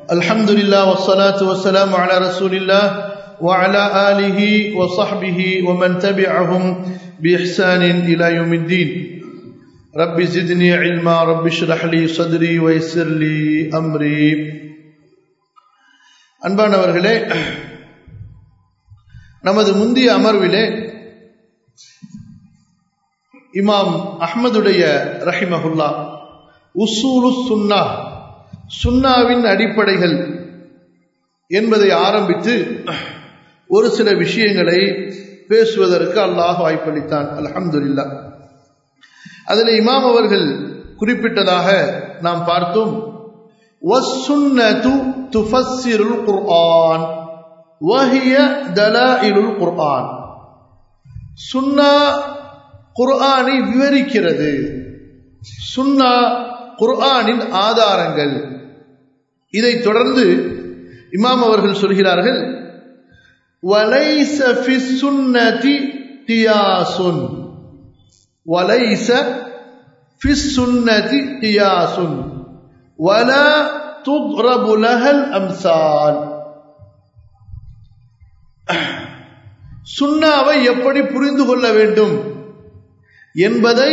Alhamdulillah wassalatu wassalamu ala rasulillah wa ala alihi wa sahbihi wa man tabi'ahum bi ihsanin ila yawmiddin. Rabbi zidni ilma, rabbi shrah li sadri wa yassir li amri. அன்பானவர்களே, நமது முந்தைய அமர்விலே இமாம் அஹ்மதுடைய ரஹிமஹுல்லா உசூலு சுன்னா, சுன்னாவின் அடிப்படைகள் என்பதை ஆரம்பித்து ஒரு சில விஷயங்களை பேசுவதற்கு அல்லாஹ் வாய்ப்பளித்தான். அல்ஹம்துலில்லாஹ். அதில் இமாம் அவர்கள் குறிப்பிட்டதாக நாம் பார்த்தோம், வஸ்ஸுன்னது துஃபஸ்ஸிருல் குர்ஆன் வஹிய தலாயிலுல் குர்ஆன். சுன்னா குர்ஆனை விவரிக்கிறது, சுன்னா குர்ஆனின் ஆதாரங்கள். இதைத் தொடர்ந்து இமாம் அவர்கள் சொல்கிறார்கள், வலைஸ ஃபிஸ் சுன்னதி கியாஸுன், வலைஸ ஃபிஸ் சுன்னதி கியாஸுன் வலா துத்ரபு லஹல் அம்சால். சுன்னாவை எப்படி புரிந்து கொள்ள வேண்டும் என்பதை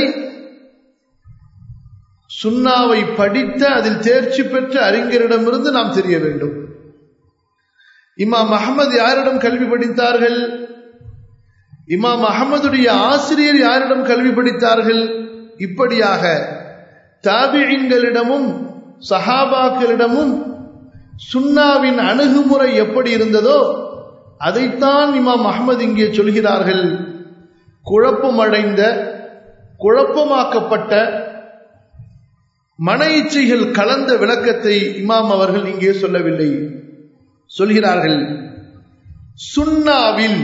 சுன்னாவை படித்த அதில் தேர்ச்சி பெற்ற அறிஞரிடமிருந்து நாம் தெரிய வேண்டும். இமாம் அஹ்மது யாரிடம் கல்வி படித்தார்கள்? இமாம் அஹ்மதுடைய ஆசிரியர் யாரிடம் கல்வி படித்தார்கள்? இப்படியாக தாபிஈன்களிடமும் சஹாபாக்களிடமும் சுன்னாவின் அணுகுமுறை எப்படி இருந்ததோ அதைத்தான் இமாம் அஹ்மது இங்கே சொல்கிறார்கள். குழப்பமடைந்த, குழப்பமாக்கப்பட்ட, மன இச்சைகள் கலந்த விளக்கத்தை இமாம் அவர்கள் இங்கே சொல்லவில்லை. சொல்கிறார்கள், சுன்னாவில்,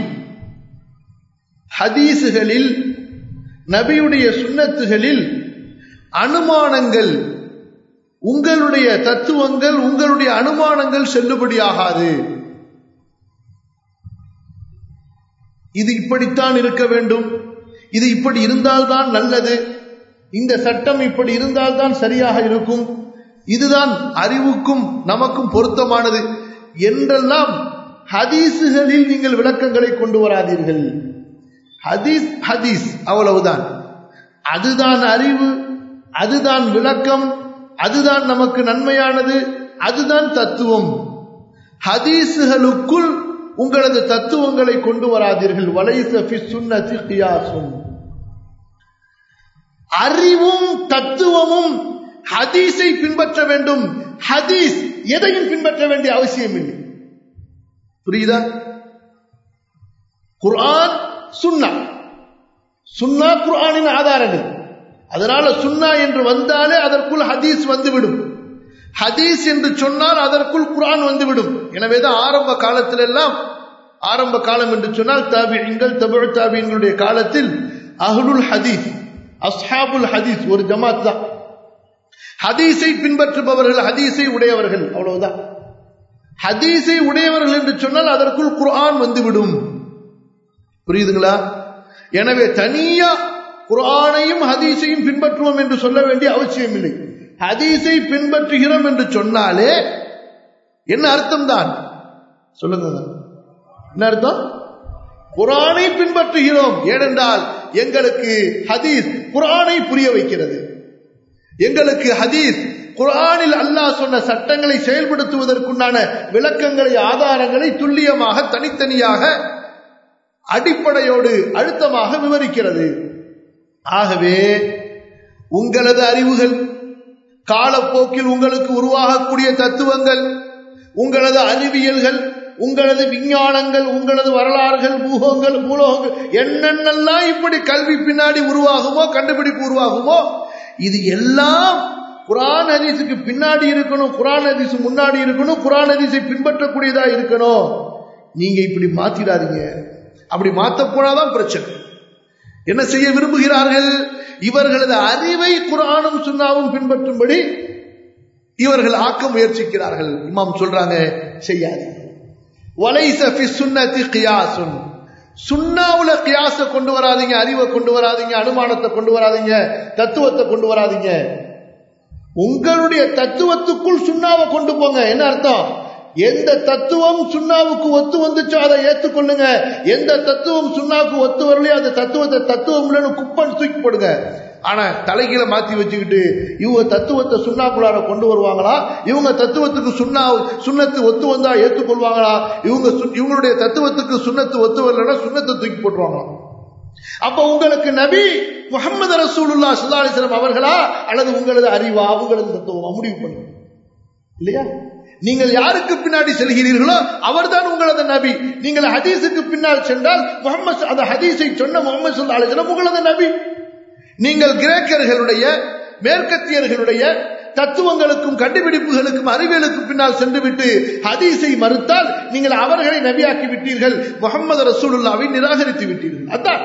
ஹதீசுகளில், நபியுடைய சுன்னத்துகளில் அனுமானங்கள், உங்களுடைய தத்துவங்கள், உங்களுடைய அனுமானங்கள் செல்லுபடியாகாது. இது இப்படித்தான் இருக்க வேண்டும், இது இப்படி இருந்தால்தான் நல்லது, இந்த சட்டம் இப்படி இருந்தால்தான் சரியாக இருக்கும், இதுதான் அறிவுக்கும் நமக்கும் பொருத்தமானது என்றெல்லாம் ஹதீசுகளில் நீங்கள் விளக்கங்களை கொண்டு வராதீர்கள். ஹதீஸ் ஹதீஸ் அவ்வளவுதான், அதுதான் அறிவு, அதுதான் விளக்கம், அதுதான் நமக்கு நன்மையானது, அதுதான் தத்துவம். ஹதீசுகளுக்குள் உங்களது தத்துவங்களை கொண்டு வராதீர்கள். வலைஸ ஃபிஸ் சுன்னதி கியாஸுன். அறிவும் தத்துவமும் ஹதீஸை பின்பற்ற வேண்டும், ஹதீஸ் எதையும் பின்பற்ற வேண்டிய அவசியம் இல்லை. புரியுதா? குர்ஆன் சுன்னா, சுன்னா குர்ஆனின் ஆதாரங்கள். அதனால சுன்னா என்று வந்தாலே அதற்குள் ஹதீஸ் வந்துவிடும், ஹதீஸ் என்று சொன்னால் அதற்குள் குர்ஆன் வந்துவிடும். எனவேதான் ஆரம்ப காலத்தில் எல்லாம், ஆரம்ப காலம் என்று சொன்னால் தாபிஈன்கள், தபு தாபிஈன்களுடைய காலத்தில் அஹ்லுல் ஹதீஸ், அஸ்ஹாபுல் ஹதீஸ் ஒரு ஜமாத் தான். ஹதீஸை பின்பற்றுபவர்கள், ஹதீஸை உடையவர்கள், அவ்வளவுதான். ஹதீஸை உடையவர்கள் என்று சொன்னால் அதற்குள் குர்ஆன் வந்துவிடும். புரியுதுங்களா? எனவே தனியா குர்ஆனையும் ஹதீஸையும் பின்பற்றுவோம் என்று சொல்ல வேண்டிய அவசியம் இல்லை. ஹதீஸை பின்பற்றுகிறோம் என்று சொன்னாலே என்ன அர்த்தம் தான் சொல்லுங்க, என்ன அர்த்தம்? குர்ஆனை பின்பற்றுகிறோம். ஏனென்றால் எங்களுக்கு ஹதீஸ் குர்ஆனை புரிய வைக்கிறது, எங்களுக்கு ஹதீஸ் குர்ஆனில் அல்லாஹ் சொன்ன சட்டங்களை செயல்படுத்துவதற்குண்டான விளக்கங்களை, ஆதாரங்களை துல்லியமாக, தனித்தனியாக, அடிப்படையோடு அழுத்தமாக விவரிக்கிறது. ஆகவே உங்களது அறிவுகள், காலப்போக்கில் உங்களுக்கு உருவாகக்கூடிய தத்துவங்கள், உங்களது அறிவியல்கள், உங்களது விஞ்ஞானங்கள், உங்களது வரலாறுகள், பூலோகங்கள், என்னென்னலாம் இப்படி கல்வி பின்னாடி உருவாகுமோ, கண்டுபிடிப்பு உருவாகுமோ, இது எல்லாம் குர்ஆன் ஹதீஸுக்கு பின்னாடி இருக்கணும், குர்ஆன் ஹதீஸ் முன்னாடி இருக்கணும், குர்ஆன் ஹதீஸை பின்பற்றக்கூடியதா இருக்கணும். நீங்க இப்படி மாத்திடாதீங்க. அப்படி மாத்த போனாதான் பிரச்சனை. என்ன செய்ய விரும்புகிறார்கள்? இவர்களது அறிவை குர்ஆனும் சுன்னாவும் பின்பற்றும்படி இவர்கள் ஆக்க முயற்சிக்கிறார்கள். இமாம் சொல்றாங்க, செய்யாதீங்க. வலைஸ ஃபிஸ் சுன்னதி கியாஸுன், சுன்னாவுல கியாஸ கொண்டு வராதீங்க, அறிவை கொண்டு வராதீங்க, அனுமானத்தை கொண்டு வராதீங்க, தத்துவத்தை கொண்டு வராதீங்க. உங்களுடைய தத்துவத்துக்குள் சுன்னாவை கொண்டு போங்க. என்ன அர்த்தம்? எந்த தத்துவம் சுன்னாவுக்கு ஒத்து வந்துச்சோ அதை ஏற்றுக்கொள்ளுங்க. எந்த தத்துவம் சுன்னாவுக்கு ஒத்து வரலையோ அந்த தத்துவத்தை தத்துவம் இல்லைன்னு குப்பன் தூக்கி போடுங்க. ஆனா தலைகீழ மாத்தி வச்சுக்கிட்டு இவங்க தத்துவத்தை சுன்னாக்குள்ளார கொண்டு வருவாங்களா? இவங்க தத்துவத்துக்கு சுன்னத்து ஒத்து வந்தா ஏற்றுக்கொள்வாங்களா? இவங்களுடைய தத்துவத்துக்கு சுன்னத்து ஒத்து வரலன்னா சுன்னத்தை தூக்கி போட்டுருவாங்களா? அப்ப உங்களுக்கு நபி முஹம்மது ரசூலுல்லாஹ் ஸல்லல்லாஹு அலைஹி வஸல்லம் அவர்களா அல்லது உங்களது அறிவா, உங்களது தத்துவமா? முடிவு பண்ணுங்க இல்லையா? நீங்கள் யாருக்கு பின்னாடி செல்கிறீர்களோ அவர்தான் உங்களது நபி. நீங்கள் ஹதீஸுக்கு பின்னால் சென்றால் முஹம்மது அந்த ஹதீஸை சொன்ன முஹம்மது ஸல்லல்லாஹு அலைஹி வஸல்லம் உங்களது நபி. நீங்கள் கிரேக்கர்களுடைய மேற்கத்தியர்களுடைய தத்துவங்களுக்கும் கண்டுபிடிப்புகளுக்கும் அறிவியலுக்கும் பின்னால் சென்று விட்டு ஹதீஸை மறுத்தால் நீங்கள் அவர்களை நபியாக்கி விட்டீர்கள், முஹம்மது ரசூலுல்லாஹ்வை நிராகரித்து விட்டீர்கள். அதான்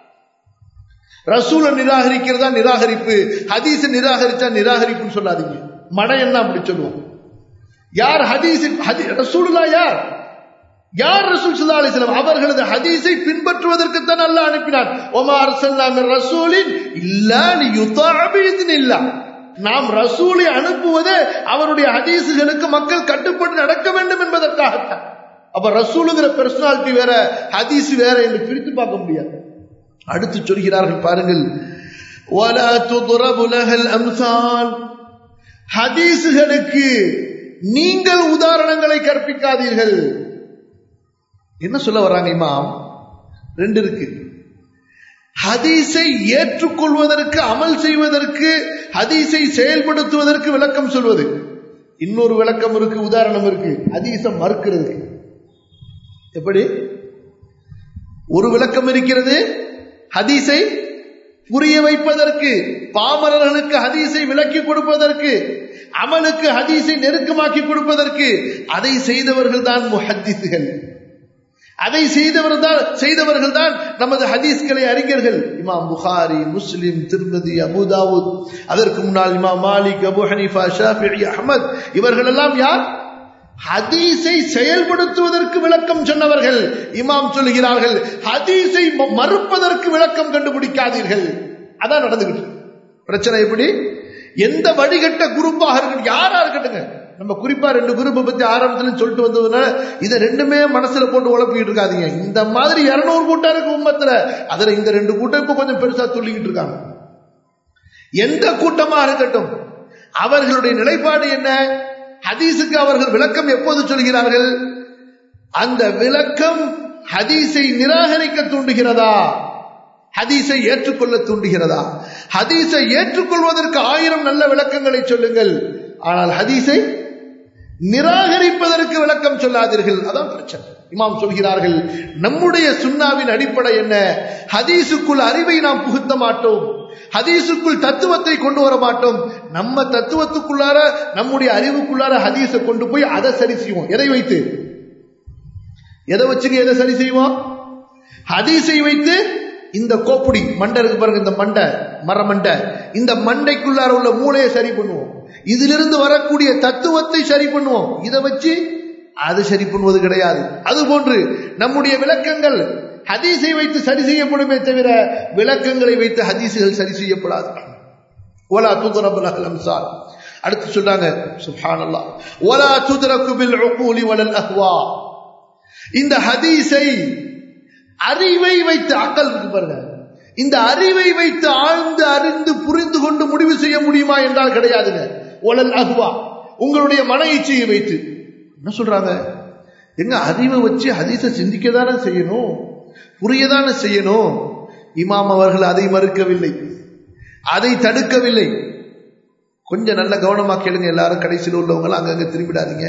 ரசூலை நிராகரிக்கிறதா நிராகரிப்பு, ஹதீஸை நிராகரிச்சா நிராகரிப்புன்னு சொல்லாதீங்க. மட என்ன அப்படி சொல்லுவோம்? யார் ஹதீஸ் ரசூலுல்லாஹ் யார்? யார் ரசூல் ஸல்லல்லாஹு அலைஹி வஸல்லம்? அவர்களது ஹதீஸை பின்பற்றுவதற்கு தான் அல்லாஹ் அனுப்பினான். வமா அர்ஸல்னா மின் ரசூலின் இல்லா லியுதஅ பிஇذنில்லாஹ். நாம் ரசூலை அனுப்புவதே அவருடைய ஹதீஸுகளுக்கு மக்கள் கட்டுப்பட்டு நடக்க வேண்டும் என்பதற்காகத்தான். அப்ப ரசூலுங்கிற பர்சனாலிட்டி வேற, ஹதீஸ் வேற என்று பிரித்து பார்க்க முடியாது. அடுத்து சொல்கிறார்கள் பாருங்கள், வலா துضرب لها الامثال. ஹதீஸுகளுக்கு நீங்கள் உதாரணங்களை கற்பிக்காதீர்கள். என்ன சொல்ல வர்றாங்க இமாம்? ரெண்டு இருக்கு. ஹதீஸை ஏற்றுக்கொள்வதற்கு, அமல் செய்வதற்கு, ஹதீஸை செயல்படுத்துவதற்கு விளக்கம் சொல்வது. இன்னொரு விளக்கம் இருக்கு, உதாரணம் இருக்கு. ஹதீஸை மறுக்கிறது. எப்படி? ஒரு விளக்கம் இருக்கிறது ஹதீஸை புரிய வைப்பதற்கு, பாமரர்களுக்கு ஹதீஸை விளக்கி கொடுப்பதற்கு, அமலுக்கு ஹதீஸை நெருக்கமாக்கி கொடுப்பதற்கு. அதை செய்தவர்கள் தான் முஹத்திஸ்கள். அதை செய்தவர்கள் தான் நமது ஹதீஸ்களை அறிஞர்கள். Imam Bukhari, Muslim, Tirmidhi, Abu Dawud, அதற்கு முன்னால் Imam Malik, Abu Hanifa, Shafi'i, Ahmad, இவர்கள் எல்லாம் யார்? ஹதீஸை செயல்படுத்துவதற்கு விளக்கம் சொன்னவர்கள். இமாம் சொல்கிறார்கள், ஹதீஸை மறுப்பதற்கு விளக்கம் கண்டுபிடிக்காதீர்கள். அதான் நடந்துகிட்டு பிரச்சனை. எப்படி? எந்த வழிகட்ட குரூப்பாக இருக்கட்டும், யாரா இருக்கட்டுங்க, நம்ம குறிப்பா ரெண்டு குரூப்பை பத்தி ஆரம்பத்துல சொல்லிட்டு வந்ததுனால இதை ரெண்டுமே மனசுல போட்டு உழப்பிட்டு இருக்காதீங்க. இந்த மாதிரி 200 கூட்டம் இருக்கு உம்மத்துல, அதுல இந்த ரெண்டு கூட்டம் இப்ப கொஞ்சம் பெருசா சொல்லிக்கிட்டு இருக்காங்க. எந்த கூட்டமா இருக்கட்டும், அவர்களுடைய நிலைப்பாடு என்ன? ஹதீஸுக்கு அவர்கள் விளக்கம் எப்போது சொல்கிறார்கள்? அந்த விளக்கம் ஹதீஸை நிராகரிக்க தூண்டுகிறதா, ஹதீஸை ஏற்றுக்கொள்ள தூண்டுகிறதா? ஹதீஸை ஏற்றுக்கொள்வதற்கு 1000 நல்ல விளக்கங்களை சொல்லுங்கள், ஆனால் ஹதீஸை நிராகரிப்பதற்கு விளக்கம் சொல்லாதீர்கள். அதான் பிரச்சனை. இமாம் சொல்கிறார்கள், நம்முடைய சுன்னாவின் அடிப்படை என்ன? ஹதீஸுக்குள் அறிவை நாம் புகுத்த மாட்டோம், ஹதீஸுக்குள் தத்துவத்தை கொண்டு வர மாட்டோம். நம்ம தத்துவத்துக்குள்ளார, நம்முடைய அறிவுக்குள்ளார ஹதீஸை கொண்டு போய் அதை சரி செய்வோம். எதை வைத்து? எதை வச்சுங்க எதை சரி செய்வோம்? ஹதீஸை வைத்து இந்த கோப்புடி மண்டை இருக்கு பாருங்க, இந்த மண்டை, மரமண்டை, இந்த மண்டைக்குள்ளார உள்ள மூளையை சரி பண்ணுவோம். இதிலிருந்து வரக்கூடிய தத்துவத்தை சரி பண்ணுவோம். இதை வச்சு அது சரி பண்ணுவது கிடையாது. அதுபோன்று நம்முடைய விளக்கங்கள் ஹதீஸை வைத்து சரி செய்யப்படுமே தவிர விளக்கங்களை வைத்து ஹதீஸுகள் சரி செய்யப்படாது. வலா துதரபு லஹல் அம்சால். அடுத்து சொல்றாங்க, சுப்ஹானல்லாஹ், வலா துதரகு பில் உகூலி வலல் அஹ்வா. இந்த ஹதீஸை அறிவை வைத்து, அக்கல் இருக்கு பாருங்க, இந்த அறிவை வைத்து ஆழ்ந்து அறிந்து புரிந்து கொண்டு முடிவு செய்ய முடியுமா என்றால் கிடையாதுங்க. வலல் அஹ்வா, உங்களுடைய மன இச்சையை வைத்து. என்ன சொல்றாங்க? எங்க அறிவை வச்சு ஹதீஸை சிந்திக்கதானே செய்யணும், புரியதானே செய்யணும். இமாம் அவர்கள் அதை மறுக்கவில்லை, அதை தடுக்கவில்லை. கொஞ்சம் நல்ல கவனமா கேளுங்க எல்லாரும், கடைசியில் உள்ளவங்க அங்கங்க திரும்பிடாதீங்க.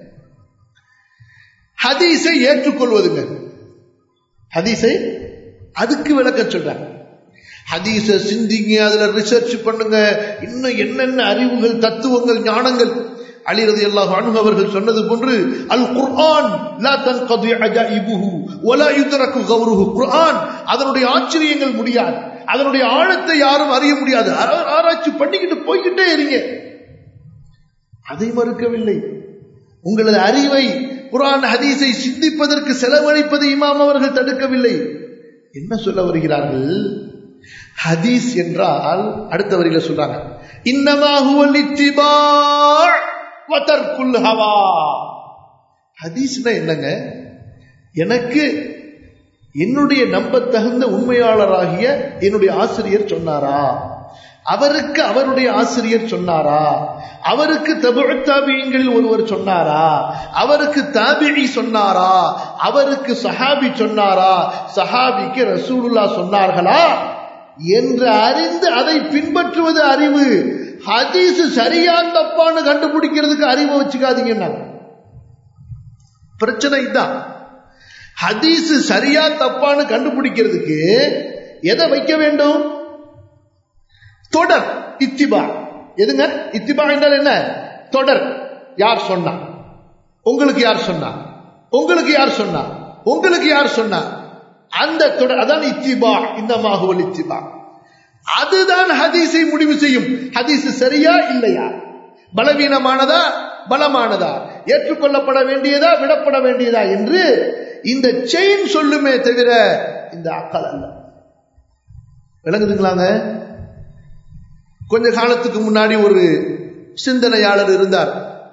ஹதீஸை ஏற்றுக்கொள்வதுங்க, ஹதீஸை அதுக்கு விளக்க சொல்றாங்க. ஹதீஸை சிந்திங்க, அதுல ரிசர்ச் பண்ணுங்க, இன்னும் என்னென்ன அறிவுகள், தத்துவங்கள், ஞானங்கள். அலி ரலியல்லாஹு அன்ஹு அவர்கள் சொன்னது போன்று, அல் குர்ஆன் லா தன்கதி அஜாயிபுஹு வலா யுத்ரகு கௌருஹு. குர்ஆன், அதனுடைய ஆச்சரியங்கள் முடியாது, அதனுடைய ஆழத்தை யாரும் அறிய முடியாது. ஆராய்ச்சி பண்ணிக்கிட்டு போய்கிட்டே இருங்க. அதை மறுக்கவில்லை. உங்களது அறிவை குர்ஆன் ஹதீஸை சிந்திப்பதற்கு செலவழிப்பதை இமாம் அவர்கள் தடுக்கவில்லை. என்ன சொல்ல வருகிறார்கள்? ஹதீஸ் என்றால் அடுத்த வரியில சொல்றாங்க, இன்னமா ஹுவல் இத்திபா' வ தர்குல் ஹவா. ஹதீஸ்னா என்னங்க? எனக்கு என்னுடைய நம்பத்தகுந்த உண்மையாளராகிய என்னுடைய ஆசிரியர் சொன்னாரா, அவருக்கு அவருடைய ஆசிரியர் சொன்னாரா, அவருக்கு தபுஉ தாபிஈன்களில் ஒருவர் சொன்னாரா, அவருக்கு தாபிஈ சொன்னாரா, அவருக்கு சஹாபி சொன்னாரா, சஹாபிக்கு ரசூலுல்லாஹ் சொன்னார்களா என்று அறிந்து அதை பின்பற்றுவது அறிவு. ஹதீஸ் சரியா தப்பான்னு கண்டுபிடிக்கிறதுக்கு அறிவை வச்சுக்காதீங்க. பிரச்சனை இதான். ஹதீஸ் சரியா தப்பான்னு கண்டுபிடிக்கிறதுக்கு எதை வைக்க வேண்டும்? தொடர், இத்திபா. எதுங்க இத்திபா என்றால் என்ன? தொடர். யார் சொன்னா, உங்களுக்கு யார் சொன்னா, உங்களுக்கு யார் சொன்னா, உங்களுக்கு யார் சொன்னா, அந்த தொடர் அதான் இத்திபா. இன்னமா ஹுவல் இத்திபா. அதுதான் ஹதீஸை முடிவு செய்யும். ஹதீஸ் சரியா இல்லையா, பலவீனமானதா பலமானதா, ஏற்றுக்கொள்ளப்பட வேண்டியதா விடப்பட வேண்டியதா என்று இந்த செயின் சொல்லுமே தவிர இந்த அக்கல் அல்ல. விளங்குதுங்களாங்க? கொஞ்ச காலத்துக்கு முன்னாடி ஒரு சிந்தனையாளர் இருந்தார்.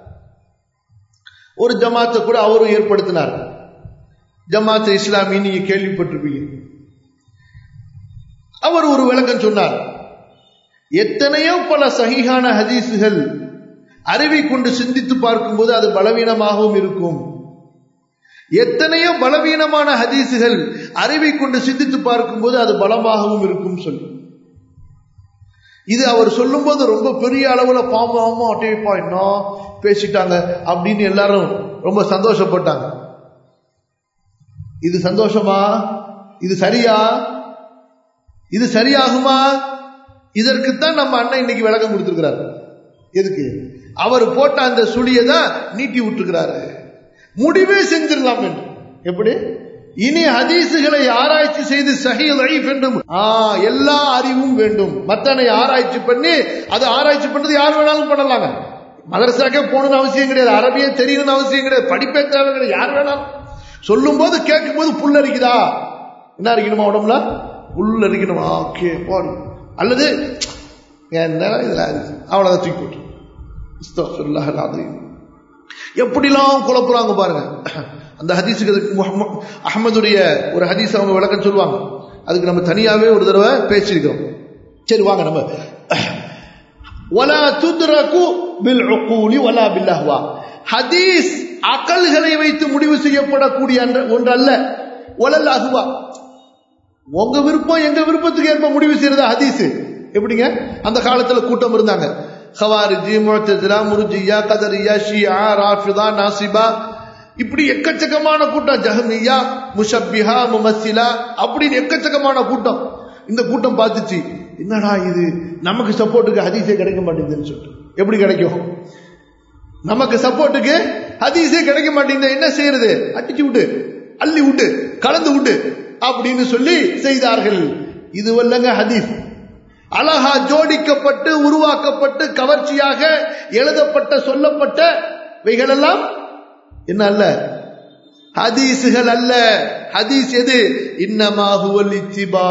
ஒரு ஜமாத்தை கூட அவரும் ஏற்படுத்தினார். ஜமாத் இஸ்லாமி, நீங்க கேள்விப்பட்டிருப்பீங்க. அவர் ஒரு விளக்கம் சொன்னார். எத்தனையோ பல சஹீஹான ஹதீசுகள் அறிவை கொண்டு சிந்தித்து பார்க்கும்போது அது பலவீனமாகவும் இருக்கும். எத்தனையோ பலவீனமான ஹதீசுகள் அறிவை கொண்டு சிந்தித்து பார்க்கும்போது அது பலமாகவும் இருக்கும் சொல்லி, இது அவர் சொல்லும் போது ரொம்ப பெரிய அளவுல பாவமா அட்டேப்பா என்ன பேசிட்டாங்க அப்படின்னு எல்லாரும் ரொம்ப சந்தோஷப்பட்டாங்க. இது சந்தோஷமா? இது சரியா? இது சரியாகுமா? இதற்குத்தான் நம்ம அண்ணன் இன்னைக்கு விளக்கம் கொடுத்திருக்கிறார். எதுக்கு? அவர் போட்ட அந்த சுழியை தான் நீட்டி விட்டுருக்கிறாரு. முடிவே செஞ்சிடலாம் என்று. எப்படி? இனி ஹதீசுகளை ஆராய்ச்சி செய்து சஹீஹ் லைஃப் என்றும் எல்லா அறிவும் வேண்டும். மத்தனை ஆராய்ச்சி பண்ணி, அது ஆராய்ச்சி பண்ணது யார் வேணாலும் பண்ணலாங்க. மதரசாக்கே போகணும்னு அவசியம் கிடையாது, அரபியே தெரியணும்னு அவசியம் கிடையாது, படிப்பே தேவை கிடையாது. யார் வேணாலும் சொல்லும் போது கேட்கும் போது புல் அரிக்குதா, என்ன அரிக்கணுமா உடம்புல? புல் அரிக்கணுமா? ஓகே போடு. அல்லது என்ன இதுல அவ்வளவுதான் தூக்கி போட்டு எப்படிலாம் குழப்புறாங்க பாருங்க. அந்த ஹதீஸுக்கு அஹ்மதுடைய ஒரு ஹதீஸ் அவங்க விளக்கம் சொல்லுவாங்க. அதுக்கு நம்ம தனியாவே ஒரு தடவை பேசியிருக்கிறோம். சரி வாங்க, நம்ம வலா துத்ரகு பில் உகூலி வலா பில் அஹ்வா. ஹதீஸ் அகல்களை வைத்து முடிவு செய்யப்படக்கூடிய ஒன்று அல்ல. வலல் அஹ்வா, உங்க விருப்பம் எங்க விருப்பத்துக்கு ஏற்ப முடிவு செய்யறதா ஹதீஸ். எப்படிங்க? அந்த காலத்துல கூட்டம் இருந்தாங்க. ஹவாரிஜி, முஅ்தஸிலா, முர்ஜியா, கதரியா, ஷியா, ராஃபிதா, நாசிபா, இப்படி எக்கச்சக்கமான கூட்டம். ஜஹ்மியா, முஷப்பிஹா, முமஸ்ஸிலா, அப்படின்னு எக்கச்சக்கமான கூட்டம். இந்த கூட்டம் பார்த்துச்சு, என்னடா இது, நமக்கு சப்போர்ட்டுக்கு ஹதீஸே கிடைக்க மாட்டேங்குதுன்னு சொல்லிட்டு. எப்படி கிடைக்கும்? நமக்கு சப்போர்ட்டுக்கு ஹதீஸே கிடைக்க மாட்டேங்குது, என்ன செய்யறது? அடிச்சு விட்டு, அள்ளி விட்டு, கலந்து விட்டு அப்படின்னு சொல்லி செய்தார்கள். இது வல்லங்க ஹதீஸ். அழகா ஜோடிக்கப்பட்டு உருவாக்கப்பட்டு கவர்ச்சியாக எழுதப்பட்ட சொல்லப்பட்ட வைகளெல்லாம் என்ன அல்ல? ஹதீசுகள் அல்ல. ஹதீஸ் எது? இன்னமா ஹுவல் இத்திபா.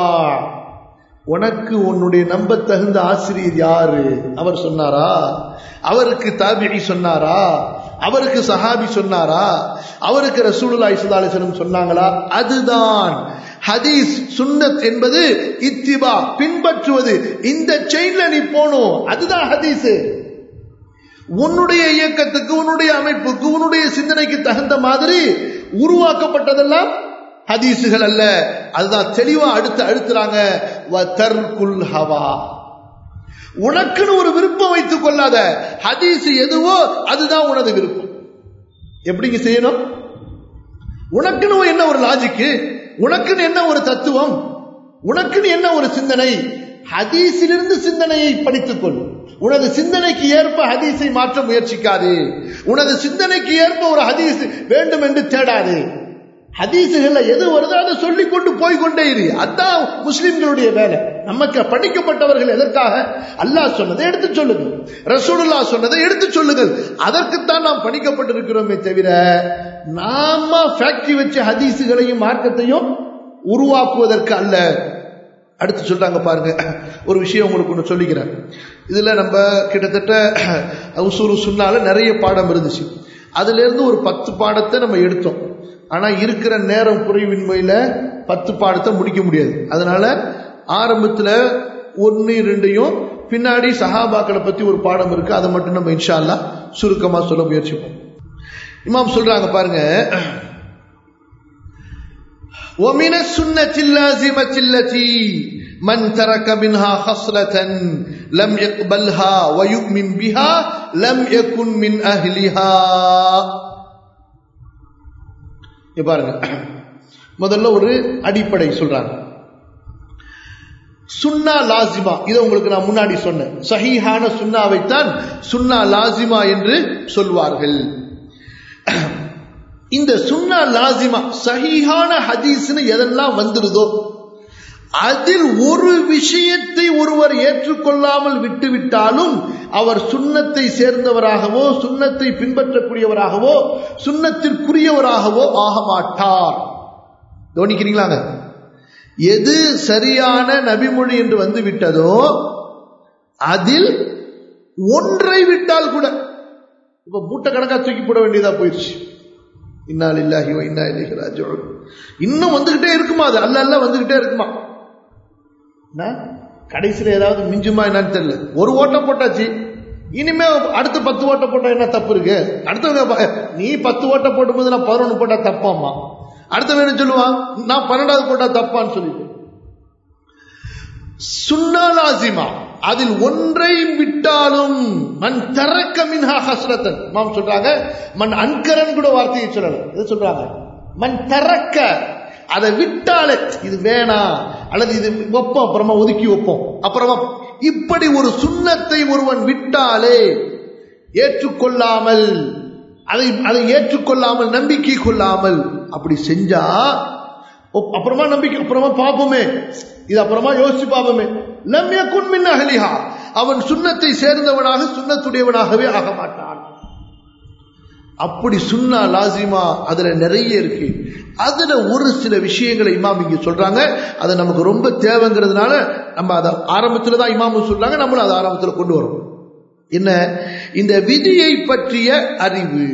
உனக்கு உன்னுடைய நம்பத்தகுந்த ஆசிரியர் யாரு? அவர் சொன்னாரா? அவருக்கு தாபிஈ சொன்னாரா? அவருக்கு சஹாபி சொன்னாரா? அவருக்கு ரசூலுல்லாஹி ஸல்லல்லாஹு அலைஹி வஸல்லம் சொன்னாங்களா? அதுதான் ஹதீஸ். சுன்னத் என்பது இத்திபா, பின்பற்றுவது. இந்த செயின்ல நீ போணும், அதுதான் ஹதீஸ். உன்னுடைய இயக்கத்துக்கு, உன்னுடைய அமைப்புக்கு, உன்னுடைய சிந்தனைக்கு தகுந்த மாதிரி உருவாக்கப்பட்டதெல்லாம் ஹதீசுகள் அல்ல. அதுதான் தெளிவா அடுத்துறாங்க. வதர்குல் ஹவா. உனக்குன்னு ஒரு விருப்பம் வைத்துக் கொள்ளாத. ஹதீஸ் எதுவோ அதுதான் உனது விருப்பம். எப்படிங்க செய்யணும்? உனக்குன்னு என்ன ஒரு லாஜிக்கு, உனக்குன்னு என்ன ஒரு தத்துவம், உனக்குன்னு என்ன ஒரு சிந்தனை? ஹதீஸிலிருந்து சிந்தனையை படித்துக்கொள். உனது சிந்தனைக்கு ஏற்ப ஹதீஸை மாற்ற முயற்சிக்காது. உனது சிந்தனைக்கு ஏற்ப ஒரு ஹதீஸ் வேண்டும் என்று தேடாது. ஹதீஸுகள்ல எது வருதோ அதை சொல்லிக் கொண்டு போய்கொண்டே இரு. அதான் முஸ்லிம்களுடைய வேலை. நமக்கு படிக்கப்பட்டவர்கள் எதற்காக? அல்லாஹ் சொன்னதை எடுத்து சொல்லுங்கள், ரசூலுல்லாஹ் சொன்னதை எடுத்து சொல்லுங்கள். அதற்குத்தான் நாம் படிக்கப்பட்டிருக்கிறோமே தவிர நாம ஃபேக்டரி வச்ச ஹதீஸுகளையும் மார்க்கத்தையும் உருவாக்குவதற்கு அல்ல. அடுத்து சொல்றாங்க பாருங்க, ஒரு விஷயம் உங்களுக்கு ஒன்று சொல்லிக்கிறேன். இதுல நம்ம கிட்டத்தட்ட உசூலு சுன்னால நிறைய பாடம் இருந்துச்சு. அதுல இருந்து ஒரு 10 பாடத்தை நம்ம எடுத்தோம். ஆனா இருக்கிற நேரம் குறைவின்மையில 10 பாடத்தை முடிக்க முடியாது. அதனால ஆரம்பத்துல 1, 2 பின்னாடி சஹாபாக்களை பத்தி ஒரு பாடம் இருக்கு. அதை மட்டும் நம்ம இன்ஷா அல்லாஹ் சுருக்கமா சொல்ல முயற்சிப்போம். இமாம் சொல்றாங்க பாருங்க, وَمِنَ السُّنَّةِ اللَّازِمَةِ الَّتِي مَنْ تَرَكَ مِنْهَا خَصْلَةً لَمْ يَقْبَلْهَا وَيُؤْمِنْ بِهَا لَمْ يَكُنْ مِنْ أَهْلِهَا. பாருங்க, முதல்ல ஒரு அடிப்படை சொல்றாங்க. சுன்னா லாசிமா, இதை உங்களுக்கு நான் முன்னாடி சொன்னேன். சஹீஹான சுன்னாவைத்தான் சுன்னா லாசிமா என்று சொல்வார்கள். இந்த சுன்னா லாசிமா சஹீஹான ஹதீஸ்னு எதெல்லாம் வந்துருதோ அதில் ஒரு விஷயத்தை ஒருவர் ஏற்றுக்கொள்ளாமல் விட்டுவிட்டாலும் அவர் சுன்னத்தை சேர்ந்தவராகவோ சுன்னத்தை பின்பற்றக்கூடியவராகவோ சுன்னத்திற்குரியவராகவோ ஆக மாட்டார். கவனிக்கிறீங்களாங்க? எது சரியான நபிமொழி என்று வந்து விட்டதோ அதில் ஒன்றை விட்டால் கூட, இப்ப மூட்டை கணக்கா தூக்கி போட வேண்டியதா போயிடுச்சு. இன்னா லில்லாஹி வ இன்னா இலைஹி ராஜிஊன். இன்னும் வந்துகிட்டே இருக்குமா? அது அல்ல வந்துகிட்டே இருக்குமா? கடைசியில் ஏதாவது மிஞ்சுமா என்னன்னு தெரியல. ஒரு ஓட்டம் போட்டாச்சு, இனிமே அடுத்து 10 ஓட்டம் போட்டா என்ன தப்பு இருக்கு? அடுத்தவங்க நீ 10 ஓட்டம் போடும் போது நான் 11 போட்டா தப்பாமா, அடுத்த வேணும் சொல்லுவான் நான் 12வது போட்டா தப்பான்னு சொல்லிட்டு. சுன்னா லாசிமா, அதில் ஒன்றை விட்டாலும் மன் தரக்க மின்ஹா ஹஸ்ரத்தன், மாம் சொல்றாங்க. மன் அன்கரன் கூட வார்த்தையை சொல்லல, இது சொல்றாங்க மன் தரக்க, அதை விட்டாலே இது வேணாம் அல்லது இது வைப்போம் அப்புறமா ஒதுக்கி வைப்போம் அப்புறமா, இப்படி ஒரு சுன்னத்தை ஒருவன் விட்டாலே ஏற்றுக்கொள்ளாமல், அதை ஏற்றுக்கொள்ளாமல் நம்பிக்கை கொள்ளாமல் அப்படி செஞ்சா அப்புறமா நம்பிக்கை அப்புறமா பாப்போமே, இது அப்புறமா யோசிச்சு பாப்போமே, லம் யகுன் மின் அஹ்லிஹா, அவன் சுன்னத்தை சேர்ந்தவனாக சுன்னத்துடையவனாகவே ஆக மாட்டான். அப்படி சுன்னா லாசிமா அதுல நிறைய இருக்கு. அதுல ஒரு சில விஷயங்களை இமாம் இங்க சொல்றாங்க. அது நமக்கு ரொம்ப தேவைங்கிறதுனால நம்ம அதை ஆரம்பத்துல தான் இமாமும் சொல்றாங்க, நம்மளும் அதை ஆரம்பத்துல கொண்டு வரோம். என்ன? இந்த விதியை பற்றிய அறிவு,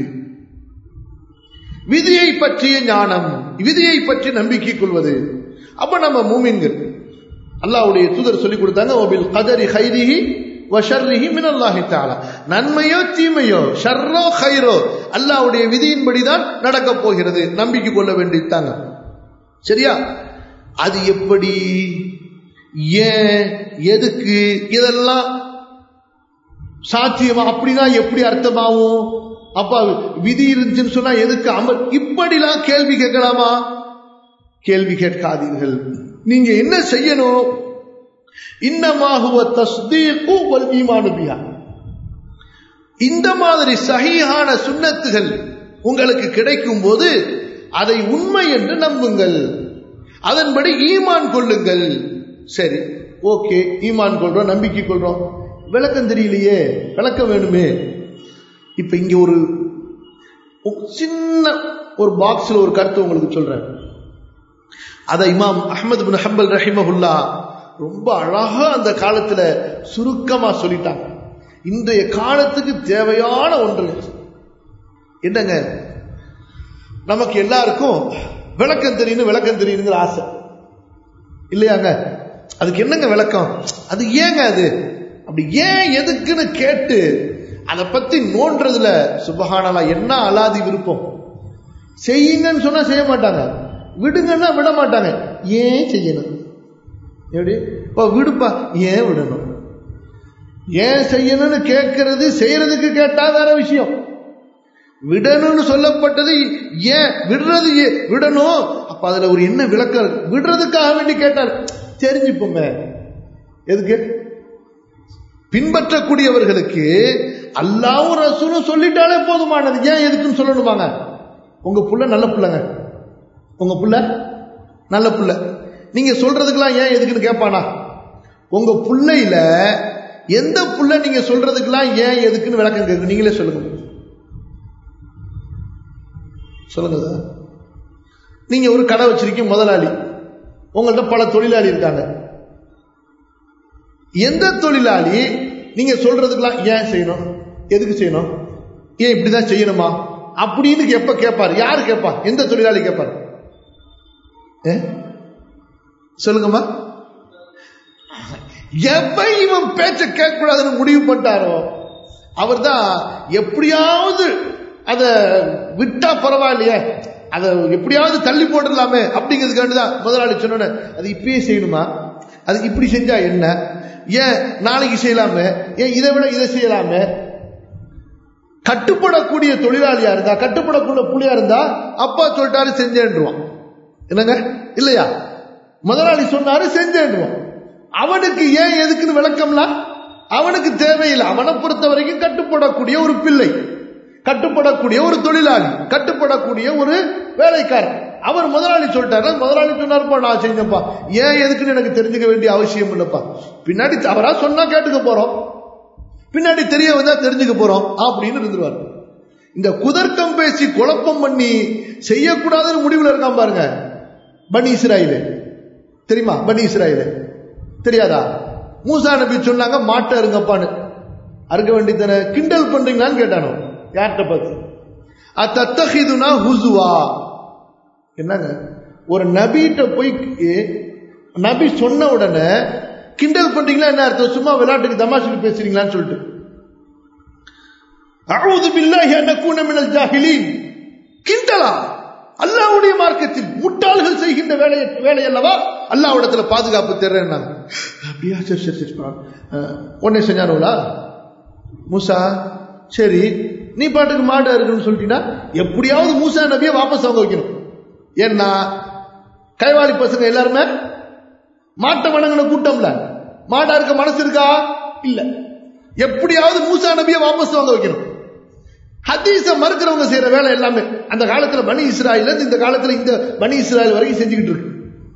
விதியை பற்றிய ஞானம், விதியை பற்றி நம்பிக்கை கொள்வது. அப்ப நம்ம மூமின்கள், அல்லாஹ்வுடைய தூதர் சொல்லி கொடுத்தாங்க, வபில் கதரி கைரிஹி வ ஷர்ரிஹி மினல்லாஹி தஆலா, நன்மையோ தீமையோ ஷர்ரோ கைரோ அல்லாஹ்வுடைய விதியின்படி தான் நடக்க போகிறது, நம்பிக்கை கொள்ள வேண்டியதாங்க. சரியா? அது எப்படி, ஏன், எதுக்கு, இதெல்லாம் சாத்தியமா, அப்படின்னா எப்படி அர்த்தமாகும்? அப்ப விதி இருந்துச்சுன்னு சொன்னா எதுக்கு அமல்? இப்படிலாம் கேள்வி கேட்கலாமா? கேள்வி கேட்காதீர்கள். நீங்க என்ன செய்யணும்? இன்னமா ஹுவ தஸ்தீகு வல் ஈமானு பிஹா, இந்த மாதிரி சஹீஹான சுன்னத்துகள் உங்களுக்கு கிடைக்கும் போது அதை உண்மை என்று நம்புங்கள், அதன்படி ஈமான் கொள்ளுங்கள். சரி, ஓகே, ஈமான் கொள்றோம், நம்பிக்கை கொள்றோம், விளக்கம் தெரியலையே, விளக்கம் வேணுமே. இப்ப இங்க ஒரு சின்ன ஒரு பாக்ஸ்ல ஒரு கருத்து உங்களுக்கு சொல்றேன். அதை இமாம் அஹ்மத் பின் ஹம்பல் ரஹிமஹுல்லா ரொம்ப அழகா அந்த காலத்துல சுருக்கமா சொல்லிட்டாங்க. இன்றைய காலத்துக்கு தேவையான ஒன்று என்னங்க? நமக்கு எல்லாருக்கும் விளக்கம் தெரியுங்கிற ஆசை இல்லையாங்க? அதுக்கு என்னங்க விளக்கம்? அது ஏங்க அது அப்படி ஏன் எதுக்குன்னு கேட்டு அதை பத்தி நோன்றதுல சுபஹானல்லாஹ் என்ன அலாதி விருப்பம். செய்யுங்கன்னு சொன்னா செய்ய மாட்டாங்க, விடுங்கன்னா விட மாட்டாங்க. ஏன் செய்யணும்? எப்படி விடுப்பா, ஏன் விடணும்? ஏன் செய்யணும்னு கேட்கறது, செய்யறதுக்கு கேட்டா வேற விஷயம். விடணும்னு சொல்லப்பட்டது ஏன், விடுறது விடணும். அப்ப அதுல ஒரு என்ன விளக்கம் இருக்கு? விடுறதுக்காக வேண்டி கேட்டால் தெரிஞ்சுப்போமே. எதுக்கு? பின்பற்றக்கூடியவர்களுக்கு அல்லாஹ்வும் ரசூலும் சொல்லிட்டாலே போதுமானது. ஏன் எதுக்குன்னு சொல்லணுமாங்க? உங்க புள்ள நல்ல புள்ளங்க, உங்க புள்ள நல்ல புள்ள, நீங்க சொல்றதுக்கெல்லாம் ஏன் எதுக்குன்னு கேட்பானா? உங்க புள்ளையில எந்த புள்ள நீங்க சொல்றதுக்கெல்லாம் ஏன் எதுக்குன்னு விளக்கம் கேட்கும்? நீங்களே சொல்லுங்க, சொல்லுங்க. நீங்க ஒரு கடை வச்சிருக்கீங்க, முதலாளி, உங்கள்ட்ட பல தொழிலாளி இருக்காங்க. எந்த தொழிலாளி நீங்க சொல்றதுக்கெல்லாம் ஏன் செய்யணும், எதுக்கு செய்யணும், ஏன் இப்படிதான் செய்யணுமா அப்படின்னு எப்ப கேட்பார்? யாரு கேட்பா? எந்த தொழிலாளி கேட்பார்? சொல்லுங்கம்மா. எப்ப இவன் பேச்ச கேட்கக்கூடாதுன்னு முடிவு பண்ணிட்டாரோ அவர் தான் எப்படியாவது அத விட்டா பரவாயில்லையே, அதை எப்படியாவது தள்ளி போட்டுடலாமே அப்படிங்கிறதுக்காண்டிதான் முதலாளி சொன்ன அது இப்பயே செய்யணுமா, அது இப்படி செஞ்சா என்ன, ஏன் நாளைக்கு செய்யலாமே, ஏன் இதை விட இதை செய்யலாமே. கட்டுப்படக்கூடிய தொழிலாளியா இருந்தா, கட்டுப்படக்கூடிய புள்ளியா இருந்தா அப்பா சொல்லிட்டாரு செஞ்சேன்றுவான். என்னங்க இல்லையா? முதலாளி சொன்னாரு செஞ்சேன்றுவான். அவனுக்கு ஏன் எதுக்குன்னு விளக்கம்லாம் அவனுக்கு தேவையில்லை. அவனை பொறுத்த வரைக்கும் கட்டுப்படக்கூடிய ஒரு பிள்ளை, கட்டுப்படக்கூடிய ஒரு தொழிலாளி, கட்டுப்படக்கூடிய ஒரு வேலைக்காரன். அவர் முதலாளி சொல்லிட்டாரு, முதலாளி சொன்னாருப்பா நான் செஞ்சப்பா, ஏன் எதுக்குன்னு எனக்கு தெரிஞ்சுக்க வேண்டிய அவசியம் இல்லப்பா, பின்னாடி அவரா சொன்னா கேட்டுக்க போறோம், பின்னாடி தெரிய வந்தா தெரிஞ்சுக்க போறோம் அப்படின்னு இருந்துருவார். இந்த குதர்க்கம் பேசி குழப்பம் பண்ணி செய்யக்கூடாதுன்னு முடிவுல இருக்கான் பாருங்க பனி இஸ்ராயீல். தெரியுமா பனி இஸ்ராயீல்? தெரியாதா? மூசா நபி சொன்னாங்க மாட்ட இருங்கப்பான்னு, அறுக்க வேண்டியதானே, கிண்டல் பண்றீங்களான்னு கேட்டானோ யார்கிட்ட பார்த்து. அத்தத்தஹிதுனா ஹுசுவா. என்னங்க ஒரு நபிட்ட போய் நபி சொன்ன உடனே கிண்டல் பண்றீங்களா என்ன அர்த்தம்? சும்மா விளையாட்டுக்கு தமாஷுக்கு பேசுறீங்களான்னு சொல்லிட்டு. அஊது பில்லாஹி அன் நகூன மினல் ஜாஹிலீன். கிண்டலா? அல்லாஹ்வுடைய மார்க்கத்தில் முட்டாள்கள் செய்கின்ற வேலை அல்லவா? அல்லாஹ்விடத்துல பாதுகாப்பு தேடுறேன். அப்படியா? சரி சரி சரி. உடனே செஞ்சானுங்களா மூசா? சரி நீ பாட்டுக்கு மாடு இருக்குன்னு சொல்லிட்டீங்கன்னா எப்படியாவது மூசா நபியை வாபஸ் வாங்க வைக்கணும். ஏன்னா கைவாளி பசங்க எல்லாருமே மாட்டை வணங்கின கூட்டம்ல, மாடா இருக்க மனசு இருக்கா? இல்ல. எப்படியாவது மூசா நபியை வாபஸ் வாங்க வைக்கணும். ஹதீஸ மறுக்கிறவங்க செய்யற வேலை எல்லாமே அந்த காலத்துல பனி இஸ்ராயீல் இந்த காலத்துல இந்த பனி இஸ்ராயீல் வரைக்கும் செஞ்சுக்கிட்டு இருக்கு.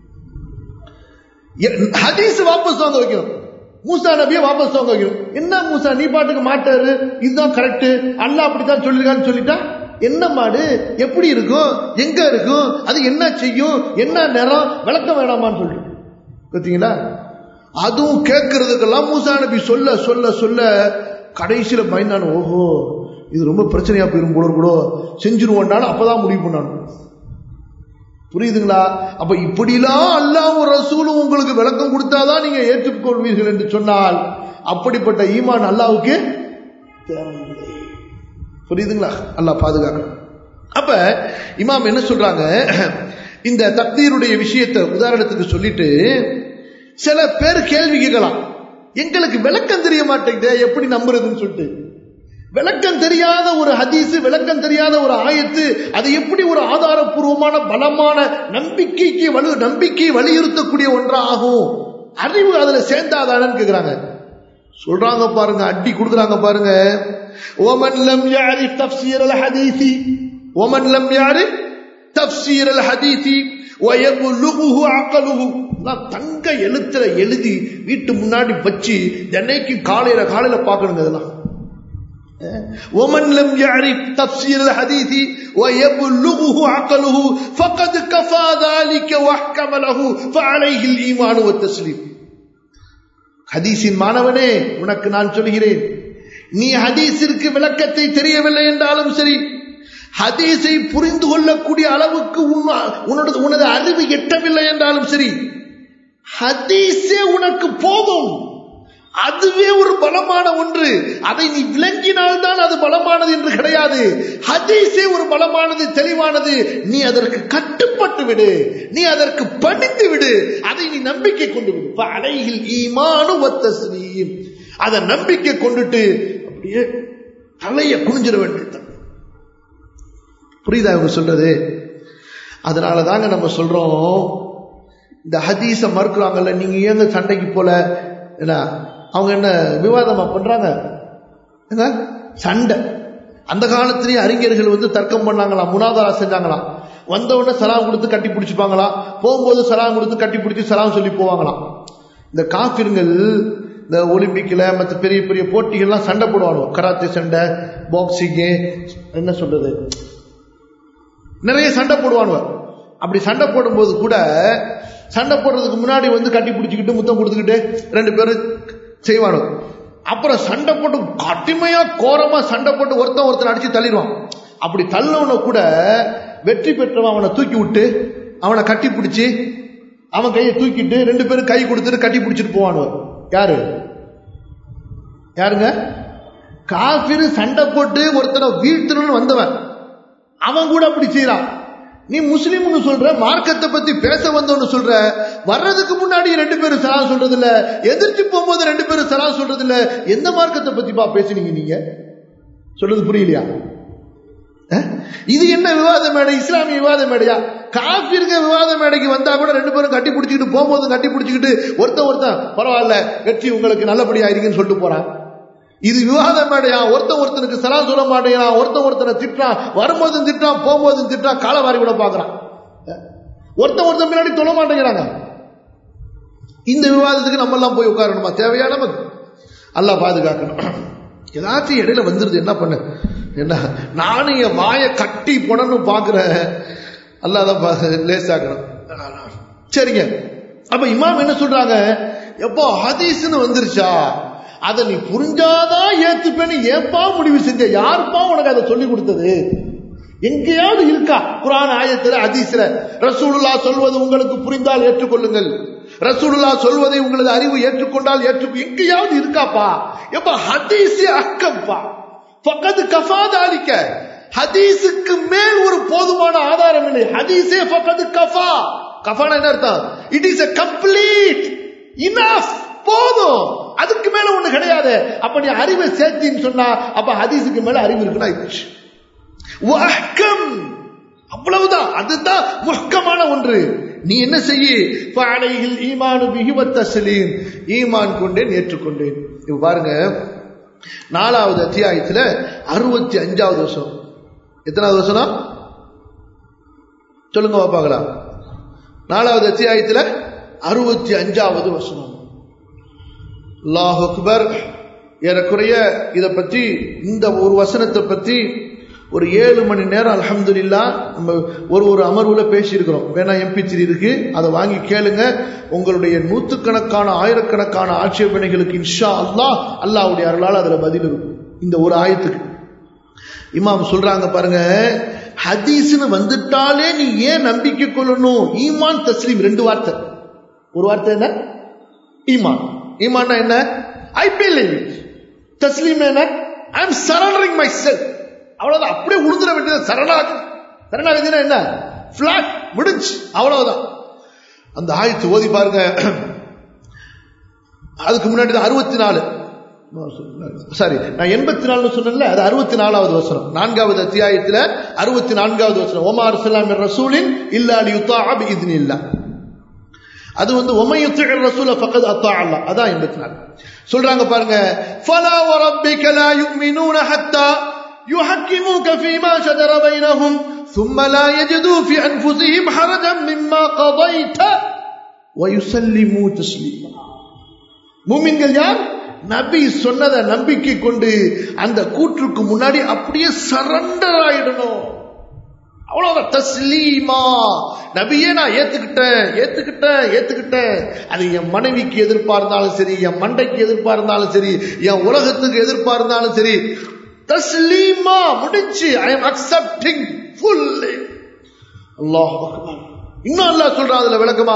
ஹதீஸ் வாபஸ் வாங்க வைக்கணும், மூசா நபியை வாபஸ் வாங்க வைக்கணும். என்ன மூசா நீ பாட்டுக்கு மாட்டாரு, இதுதான் கரெக்ட், அல்லாஹ் அப்படித்தான் சொல்லிருக்கான்னு சொல்லிட்டா என்ன மாடு, எப்படி இருக்கும், எங்க இருக்கும், அது என்ன செய்யும், என்ன நிறம், விளக்கம் வேணாமான்னு சொல்லிட்டு பார்த்தீங்களா? அதுவும் கேட்கறதுக்கெல்லாம் மூசா நபி சொல்ல சொல்ல சொல்ல கடைசியில பயந்தானு, ஓஹோ இது ரொம்ப பிரச்சனையா போயிரும் போல கூட, செஞ்சிருவோம்னாலும் அப்பதான் முடிவு பண்ணானு. புரியுதுங்களா? அப்ப இப்படிலாம் அல்லாஹ்வும் ரசூலும் உங்களுக்கு விளக்கம் கொடுத்தாதான் நீங்க ஏற்றுக்கொள்வீர்கள் என்று சொன்னால் அப்படிப்பட்ட ஈமான் அல்லாஹ்வுக்கு தேவையில்லை. புரியுதுங்களா? அல்லாஹ் பாதுகாக்கணும். அப்ப இமாம் என்ன சொல்றாங்க, இந்த தக்தீருடைய விஷயத்தை உதாரணத்துக்கு சொல்லிட்டு சில பேர் கேள்வி கேட்கலாம், எங்களுக்கு விளக்கம் தெரிய மாட்டேங்குதே எப்படி நம்புறதுன்னு சொல்லிட்டு. விளக்கம் தெரியாத ஒரு ஹதீஸ், விளக்கம் தெரியாத ஒரு ஆயத்து, அது எப்படி ஒரு ஆதாரபூர்வமான பலமான நம்பிக்கை வலியுறுத்தக்கூடிய ஒன்றாகும்? அறிவு அதுல சேர்ந்தாதானு கேக்குறாங்க. சொல்றாங்க பாருங்க, அடி கொடுக்குறாங்க பாருங்க. ومن لم يعرف تفسير الحديث ومن لم يعرف تفسير الحديث ويبلغه عقله. தங்க எழுத்துல எழுதி வீட்டு முன்னாடி வச்சு தினைக்கு காலையில பார்க்கணுங்க. இதெல்லாம் ومن لم يعرف تفسير الحديث ويبلغه عقله فقد كفى ذلك واحكم له فعليه الايمان والتسليم. ஹதீஸின் மாணவனே உனக்கு நான் சொல்கிறேன், நீ ஹதீஸிற்கு விளக்கத்தை தெரியவில்லை என்றாலும் சரி, ஹதீஸை புரிந்து கொள்ளக்கூடிய அளவுக்கு உனது அறிவு எட்டவில்லை என்றாலும் சரி, ஹதீஸே உனக்கு போதும். அதுவே ஒரு பலமான ஒன்று. அதை நீ விளங்கினால்தான் அது பலமானது என்று கிடையாது. ஹதீஸே ஒரு பலமானது, தெளிவானது. நீ அதற்கு கட்டுப்பட்டு விடு, நீ அதற்கு பணிந்து விடு, அதை நீ நம்பிக்கை கொண்டு விடு. அலைஹில் ஈமானு வத்தஸ்லீம். அதை நம்பிக்கை கொண்டுட்டு அப்படியே தலைய குனிஞ்சிட வேண்டியதுதான். புரியுதா இவங்க சொல்றது? அதனாலதாங்க நம்ம சொல்றோம், இந்த ஹதீஸ மறுக்கிறாங்கல்ல, நீங்க ஏங்க சண்டைக்கு போல, என்ன அவங்க என்ன விவாதமா பண்றாங்க, சண்டை. அந்த காலத்திலேயே அறிஞர்கள் தர்க்கம் பண்ணாங்களாம், முனாதாரா செஞ்சாங்களாம். வந்தவுடனே சலாம் கொடுத்து கட்டி பிடிச்சிப்பாங்களாம், போகும்போது சலாம் கொடுத்து கட்டி பிடிச்சி சலாம் சொல்லி போவாங்களாம். இந்த காஃபிர்கள் இந்த ஒலிம்பிக்ல மற்ற பெரிய பெரிய போட்டிகள்லாம் சண்டை போடுவாங்க, கராத்தே சண்டை, பாக்ஸிங்கு, என்ன சொல்றது, நிறைய சண்டை போடுவாங்க. அப்படி சண்டை போடும்போது கூட சண்டை போடுறதுக்கு முன்னாடி கட்டி பிடிச்சிக்கிட்டு முத்தம் கொடுத்துக்கிட்டு ரெண்டு பேரும் செய்வானோ. அப்புறம் சண்டை போட்டு கடுமையா கோரமா சண்டை போட்டு ஒருத்தன் அடிச்சு தள்ளிடுவான். அப்படி தள்ளவன கூட வெற்றி பெற்றவன் அவனை தூக்கி விட்டு அவனை கட்டி பிடிச்சி அவன் கையை தூக்கிட்டு 2 பேரும் கை கொடுத்துட்டு கட்டி பிடிச்சிட்டு போவானு. யாருங்க? காஃபிர் சண்டை போட்டு ஒருத்தனை வீழ்த்தணும்னு வந்தவன், அவன் கூட அப்படி செய்யறான். நீ முஸ்லீம்னு சொல்ற, மார்க்கத்தை பத்தி பேச வந்தவன்னு சொல்ற, வர்றதுக்கு முன்னாடி 2 பேரும் சலாம் சொல்றது இல்ல, எதிர்த்து போகும்போது 2 பேரும் சலாம் சொல்றது இல்ல. எந்த மார்க்கத்தை பத்தி பேசுனீங்க நீங்க? சொல்றது புரியலையா? இது என்ன விவாத மேடை? இஸ்லாமிய விவாத மேடையா? காஃபிர்க விவாத மேடைக்கு வந்தா கூட 2 பேரும் கட்டி பிடிச்சிக்கிட்டு போகும்போது கட்டி பிடிச்சிக்கிட்டு ஒருத்தன் பரவாயில்ல வெற்றி உங்களுக்கு நல்லபடியா இருக்குன்னு சொல்லிட்டு போறான். இது விவாத மேடையா? ஒருத்தனுக்கு சலாம் சொல்ல மாட்டேங்கிறான், ஒருத்தனை திட்டான், வரும்போதும் திட்டான், போகும்போதும் திட்டான், காலவாரி கூட பாக்குறான். ஒருத்தன் பின்னாடி தொழ மாட்டேங்கிறாங்க. இந்த விவாதத்துக்கு நம்ம எல்லாம் போய் உட்காரணுமா? தேவையான அல்லாஹ் பாதுகாக்கணும். ஏதாச்சும் இடையில வந்துருது, என்ன பண்ண? என்ன நானும் என் வாயை கட்டி போனன்னு பாக்குறேன். அல்லாஹ் லேசாக்கணும். சரிங்க. அப்ப இமாம் என்ன சொல்றாங்க? எப்போ ஹதீஸ்னு வந்துருச்சா அதை நீ புரிஞ்சாதான் ஏத்துப்பேன்னு ஏப்பா முடிவு செஞ்ச? யாருப்பா உனக்கு அதை சொல்லி கொடுத்தது? எங்கேயாவது இருக்கா குர்ஆன் ஆயத்துல ஹதீஸ்ல ரசூலுல்லாஹ் சொல்வது உங்களுக்கு புரிந்தால் ஏற்றுக்கொள்ளுங்கள், ரசூலுல்லாஹ் சொல்வதை உங்களது அறிவு ஏற்றுக்கொண்டால் எங்கேயாவது இருக்காப்பா? எப்ப ஹதீஸே அக்கப்பா ஃபகத் கஃபா தாலிக, ஹதீஸுக்கு மேல் ஒரு போதுமான ஆதாரம் இல்லை. ஹதீஸே ஃபகத் கஃபா. கஃபானா என்ன அர்த்தம்? It is a complete enough, போதும், அதுக்கு மேல ஒண்ணு கிடையாது. அப்ப நீ அறிவை சேர்த்தின்னு சொன்னா அப்ப ஹதீஸுக்கு மேல அறிவு இருக்குன்னா அவ்வளவுதான். அதுதான் முஹ்கமான ஒன்று. நீ என்ன செய்ய? ஃபஅலைஹில் ஈமானு பிஹி வத்தஸ்லீம், ஈமான் கொண்டேன் ஏற்றுக்கொண்டேன். இப்ப பாருங்க 4வது அத்தியாயத்துல 65வது வசனம். எத்தனாவது வசனம் சொல்லுங்க பாக்கலாம்? 4வது அத்தியாயத்துல 65வது வசனம். அல்லாஹ் அக்பர். ஏறக்குறைய இதை பற்றி, இந்த ஒரு வசனத்தை பற்றி ஒரு 7 மணி நேரம் அல்ஹம்துலில்லாஹ் நம்ம ஒரு அமர்வுல பேசியிருக்கிறோம். வேணா MP3 இருக்கு, அதை வாங்கி கேளுங்க. உங்களுடைய நூற்றுக்கணக்கான ஆயிரக்கணக்கான ஆட்சேபனைகளுக்கு இன்ஷா அல்லாஹ்வுடைய அருளால் அதுல பதில் இருக்கும். இந்த ஒரு ஆயத்துக்கு இமாம் சொல்றாங்க பாருங்க, ஹதீஸ்னு வந்துட்டாலே நீ ஏன் நம்பிக்கை கொள்ளணும்? ஈமான் தஸ்லீம் 2 வார்த்தை. ஒரு வார்த்தை என்ன? ஈமான். ஈமான்னா என்ன? I believe it. தஸ்லீம் என்ன? I am surrendering myself. அவ்வளவுதான். அப்படியே உழுந்துட வேண்டியது. சரணாகதினா என்ன? பிளாட் முடிஞ்சு, அவ்வளவுதான். அந்த ஆயத்து ஓதி பாருங்க. அதுக்கு முன்னாடி 64, சாரி நான் 84 சொன்னேன்ல, அது 64வது வசனம். 4வது அத்தியாயத்துல 64வது வசனம். ஒமா அர்ஸல்னா மிர் ரசூலின் இல்லா லியுதாஅ பிஇذனில்லாஹ். அது ஒமையுத்திர் ரசூல ஃபகத் அத்தா அல்லாஹ். அதான் 84 சொல்றாங்க பாருங்க. ஃபலா வரப்பிக லா யுமினூன ஹத்தா يحكموك فيما شجر بينهم ثم لا يجدوا في أنفسهم حرجا مما قضيت ويسلموا تسليما. மூமின்கள் யார்? நபி சொன்னதை நம்பிக்கை கொண்டு அந்த கூற்றுக்கு முன்னாடி அப்படியே சரண்டர் ஆயிடணும். அவ்வளவுதான். தஸ்லீமா. நபியே நான் ஏத்துக்கிட்டேன். அது என் மனைவிக்கு எதிர்ப்பா இருந்தாலும் சரி, என் மண்டைக்கு எதிர்ப்பா இருந்தாலும் சரி, என் உலகத்துக்கு எதிர்ப்பா இருந்தாலும் சரி, தஸ்லீமா முடிஞ்சு. I am accepting fully. அல்லாஹ் அக்பர். இன்னும் அல்லாஹ் சொல்றான் அதுல விளக்கமா,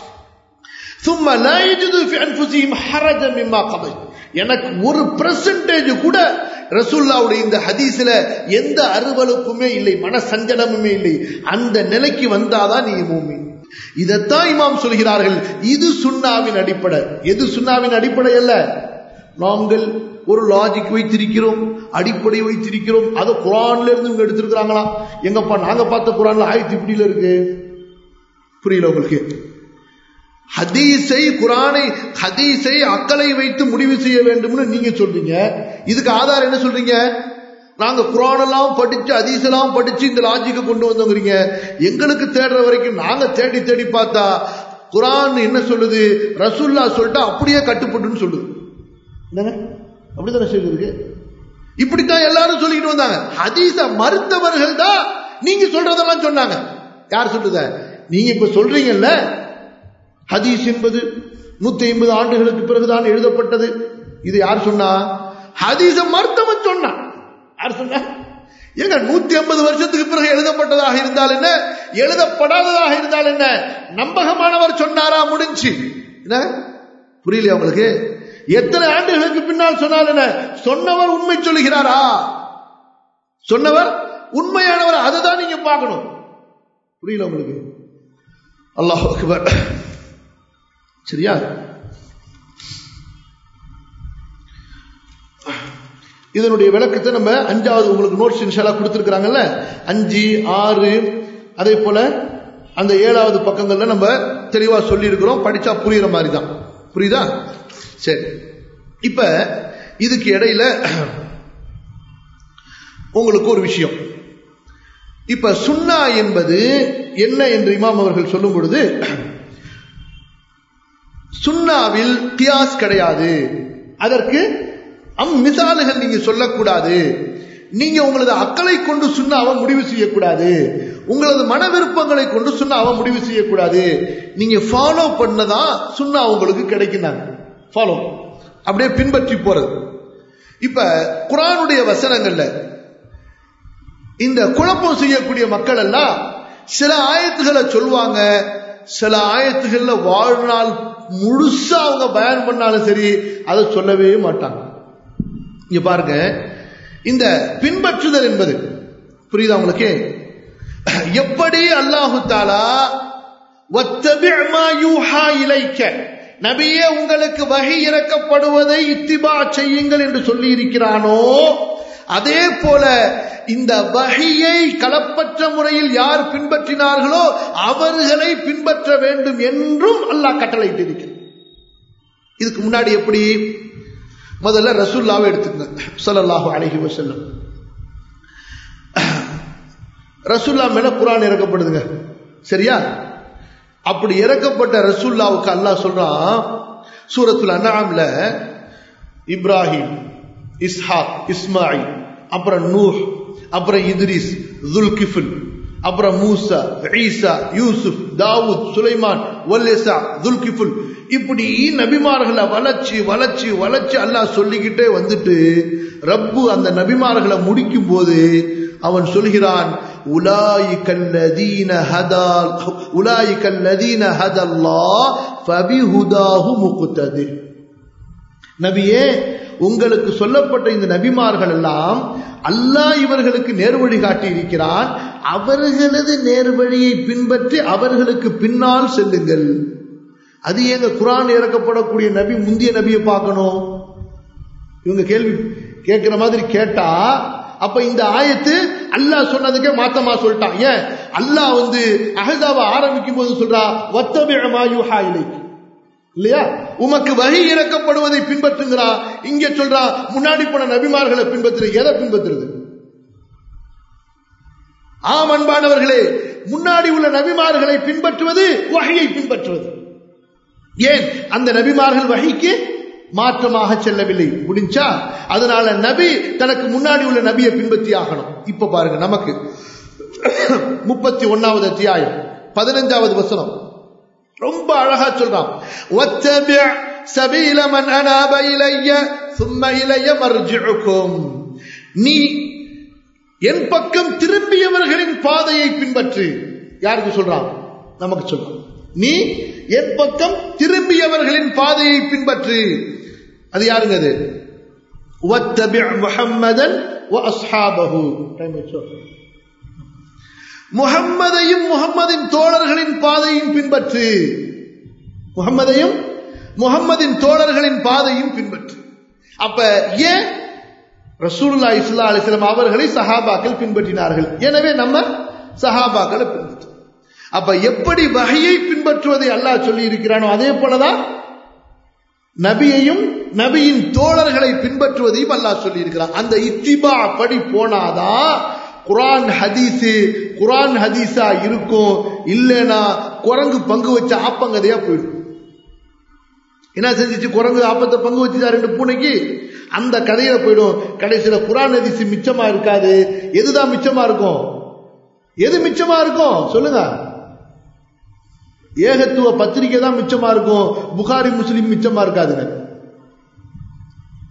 ثم لا يجدوا في انفسهم حرجا مما قضيت. எனக்கு 1% கூட ரசூலுல்லாஹ்வுடைய இந்த ஹதீஸ்ல எந்த அருவருப்புமே இல்லை, மனசஞ்சலமுமே இல்லை. அந்த நிலைக்கு வந்தாதான் நீ மூமின். இதைத்தான் இமாம் சொல்கிறார்கள். இது சுன்னாவின் அடிப்படை. எது சுன்னாவின் அடிப்படை அல்ல. நாங்கள் ஒரு லாஜிக் வைத்திருக்கிறோம், அடிப்படை வைத்திருக்கிறோம். அது குர்ஆன்ல இருந்து இவங்க எடுத்திருக்கிறாங்களா? எங்கப்பா நாங்க பார்த்த குர்ஆன்ல ஆயத்து இப்படில இருக்கு. புரியல உங்களுக்கு? ஹதீஸை குர்ஆனை ஹதீஸை அக்கலை வைத்து முடிவு செய்ய வேண்டும்னு நீங்க சொல்றீங்க. இதுக்கு ஆதாரம் என்ன சொல்றீங்க? நாங்க குர்ஆன் எல்லாம் படிச்சு ஹதீஸ் எல்லாம் படிச்சு இந்த லாஜிக்கை கொண்டு வந்தோங்கிறீங்க. எங்களுக்கு தேடுற வரைக்கும் நாங்க தேடி தேடி பார்த்தா குர்ஆன் என்ன சொல்லுது? ரசூலுல்லாஹ் சொல்லிட்டா அப்படியே கட்டுப்பட்டுன்னு சொல்லுது. என்னங்க அப்படித்தானே சொல்லிருக்கு? இப்படித்தான் எல்லாரும் சொல்லிட்டு வந்தாங்க. ஹதீஸ மறுத்தவர்கள் தான் நீங்க சொல்றதெல்லாம் சொன்னாங்க. யார் சொல்றத? நீங்க இப்ப சொல்றீங்கல்ல, ஹதீஸ் என்பது 150 ஆண்டுகளுக்கு பிறகுதான் எழுதப்பட்டது. இது யார் சொன்னா? ஹதீஸ மறுத்தவன் சொன்னான். யார் சொன்னா? எங்க 150 வருஷத்துக்கு பிறகு எழுதப்பட்டதாக இருந்தால் என்ன, எழுதப்படாததாக இருந்தால் என்ன, நம்பகமானவர் சொன்னாரா, முடிஞ்சு. என்ன புரியலையா உங்களுக்கு? எத்தனை ஆண்டுகளுக்கு பின்னால் சொன்னால் என்ன, சொன்னவர் உண்மை சொல்லுகிறாரா, சொன்னவர் உண்மையானவர், அதுதான் நீங்க பார்க்கணும். புரியல உங்களுக்கு? அல்லாஹ் அக்பர். சரியா? இதனுடைய விளக்கத்தை நம்ம 5வது உங்களுக்கு நோட்ஸ் இன்ஷால்லா கொடுத்திருக்காங்கல்ல, 5, 6 அதே போல அந்த 7வது பக்கங்கள்ல நம்ம தெளிவா சொல்லி இருக்கிறோம். படிச்சா புரியுற மாதிரி தான். புரியுதா? சரி. இப்ப இதுக்கு இடையில உங்களுக்கு ஒரு விஷயம். இப்ப சுன்னா என்பது என்ன என்று இமாம் அவர்கள் சொல்லும் பொழுது, சுன்னாவில் கியாஸ் கிடையாது, அதற்கு மிசாலுகள் நீங்க சொல்லக்கூடாது, நீங்க உங்களது அக்களை கொண்டு சுன்னாவை முடிவு செய்யக்கூடாது, உங்களது மன விருப்பங்களை கொண்டு சுன்னாவை முடிவு செய்யக்கூடாது, நீங்க ஃபாலோ பண்ணதான் சுன்னா உங்களுக்கு கிடைக்கிறாங்க. ஃபாலோ அப்படியே பின்பற்றி போறது. இப்ப குர்ஆனுடைய வசனங்கள்ல இந்த குழப்பம் செய்யக்கூடிய மக்கள் எல்லாம் சில ஆயத்துகளை சொல்லுவாங்க, சில ஆயத்துகள்ல வாழ்நாள் முழுசா அவங்க பயான் பண்ணாலும் சரி அதை சொல்லவே மாட்டாங்க. இங்க பாருங்க, இந்த பின்பற்றுதல் என்பது புரியுதா உங்களுக்கு? எப்படி அல்லாஹு தஆலா வத்தபி' மா யூஹா இலைக்க, நபியே உங்களுக்கு வஹி இறக்கப்படுவதை இத்திபா செய்யுங்கள் என்று சொல்லி இருக்கிறானோ, அதே போல இந்த வஹியை களப்பற்ற முறையில் யார் பின்பற்றினார்களோ அவர்களை பின்பற்ற வேண்டும் என்றும் அல்லாஹ் கட்டளையிட்டிருக்கிறார். இதுக்கு முன்னாடி எப்படி? முதல்ல ரசூலுல்லாஹ்வை எடுத்துங்க, ஸல்லல்லாஹு அலைஹி வஸல்லம். ரசூலுல்லாஹ் மேல குர்ஆன் இறக்கப்படுதுங்க, சரியா? அப்படி இறக்கப்பட்ட ரசூலுல்லாஹ்வுக்கு அல்லாஹ் சொல்றான் சூரத்துல் அன்ஆம்ல, இப்ராஹிம், இஸ்ஹாக், இஸ்மாயில், அப்புறம் நூஹ், அப்புறம் இத்ரிஸ், துல்கிஃபில், அப்புறம் மூசா, ஈசா, யூசுப், தாவூத், சுலைமான், வல்யசா, துல்கிஃபில், இப்படி நபிமார்களை வளர்ச்சி வளர்ச்சி வளர்ச்சி அல்லாஹ் சொல்லிக்கிட்டே வந்துட்டு ரப்பு அந்த நபிமார்களை முடிக்கும் போது அவன் சொல்கிறான், உலாயிகல்லதீன ஹதல்லாஹ் ஃபபிஹுதாஹு முக்ததி. நபியே, உங்களுக்கு சொல்லப்பட்ட இந்த நபிமார்கள் எல்லாம் அல்லாஹ் இவர்களுக்கு நேர்வழி காட்டி இருக்கிறான், அவர்களது நேர்வழியை பின்பற்றி அவர்களுக்கு பின்னால் செல்லுங்கள். அது ஏங்க குர்ஆன் இறக்கப்படக்கூடிய நபி முந்திய நபியை பார்க்கணும்? இவங்க கேள்வி கேட்கிற மாதிரி கேட்டா, அப்ப இந்த ஆயத்து அல்லாஹ் சொன்னதுக்கே மாத்தமா சொல்லிட்டான். ஏன்? அல்லாஹ் அஹ்ஸாப ஆரம்பிக்கும் போது சொல்றா வத்தபி' மா யூஹா இலைக், இல்லையா? உமக்கு வஹி இறக்கப்படுவதை பின்பற்றுங்கிறா. இங்க சொல்றா முன்னாடி போன நபிமார்களை பின்பற்று. எதை பின்பற்றுறது? ஆம் அன்பானவர்களே, முன்னாடி உள்ள நபிமார்களை பின்பற்றுவது வஹியை பின்பற்றுவது. ஏன்? அந்த நபிமார்கள் வஹிக்கு மாற்றமாக செல்லவில்லை, முடிஞ்சா? அதனால நபி தனக்கு முன்னாடி உள்ள நபியை பின்பற்றி ஆகணும். இப்ப பாருங்க, நமக்கு 31வது அத்தியாயம் 15வது வசனம் ரொம்ப அழகா சொல்றான். வத்தபி' சபீல மன் அனாப இலைய ثم இலைய மர்ஜிஉக்கும், நீ என் பக்கம் திரும்பியவர்களின் பாதையை பின்பற்று. யாருக்கு சொல்றான்? நமக்கு சொல்றான். நீ என் பக்கம் திரும்பியவர்களின் பாதையை பின்பற்று. அது யாருங்க? அது வத்தபி' முஹம்மதன் வ அஸ்ஹாபஹு. முஹம்மதையும் முஹம்மதின் தோழர்களின் பாதையும் பின்பற்று. முஹம்மதையும் முஹம்மதின் தோழர்களின் பாதையும் பின்பற்று. அப்ப ஏன் ரசூலுல்லாஹி ஸல்லல்லாஹு அலைஹி வஸல்லம் அவர்களை சஹாபாக்கள் பின்பற்றினார்கள், எனவே நம்ம சஹாபாக்களை பின்பற்று. அப்ப எப்படி வஹியை பின்பற்றுவதை அல்லாஹ் சொல்லி இருக்கிறானோ அதே போலதான் நபியையும் நபியின் தோழர்களை பின்பற்றுவதையும் அல்லாஹ் சொல்லி இருக்கிறான். அந்த இத்திபா படி போனாதான் குர்ஆன் ஹதீஸா இருக்கும். இல்லைன்னா குரங்கு பங்கு வச்ச ஆப்பங்கதையா போயிடும். என்ன செஞ்சிச்சு? குரங்கு ஆப்பத்தை பங்கு வச்சுதா 2 பூனைக்கு, அந்த கதையில போயிடும். கடைசியில குர்ஆன் ஹதீஸ் மிச்சமா இருக்காது. எதுதான் மிச்சமா இருக்கும்? எது மிச்சமா இருக்கும் சொல்லுங்க? ஏகத்துவ பத்திரிகை தான் மிச்சமா இருக்கும். புகாரி முஸ்லிம் மிச்சமா இருக்காதுங்க.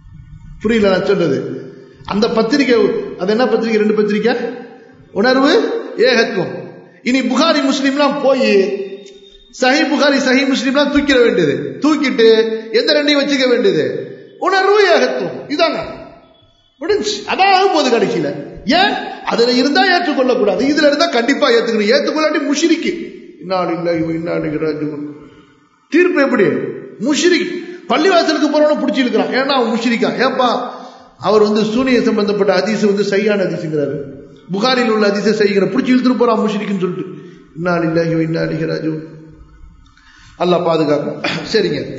புரியல நான் சொல்றது. அந்த பத்திரிகை அது என்ன பத்திரிகை? 2 பத்திரிகை, உணர்வு ஏகத்துவம். இனி புகாரி முஸ்லிம்லாம் போய் சஹி புகாரி சஹி முஸ்லிம்லாம் தூக்கிட வேண்டியது, தூக்கிட்டு எந்த 2ஐயும் வச்சுக்க வேண்டியது? உணர்வு ஏகத்துவம். இதாங்க முடிஞ்சு. அதான் போது கடைசியில. ஏன் அதுல இருந்தா ஏற்றுக்கொள்ளக்கூடாது, இதுல இருந்தா கண்டிப்பா ஏத்துக்கணும். ஏத்துக்கொள்ளாட்டி முஷ்ரிக்கு. தீர்ப்பு எப்படி? முஷ்ரிக். பள்ளிவாசலுக்கு போறவன பிடிச்சி இருக்கிறான், ஏன்னா அவன் முஷ்ரிக்கா. ஏப்பா அவர் சூனிய சம்பந்தப்பட்ட ஹதீஸ் சையான ஹதீஸ்ங்கிறாரு, புகாரில் உள்ள ஹதீஸை செய்கிற பிடிச்சி இழுத்துட்டு போறான் முஷ்ரிக்குன்னு சொல்லிட்டு. இன்னா லில்லாஹி வ இன்னா இலைஹி ராஜிஊன். அல்லாஹ் பாதுகாக்கும். சரிங்க.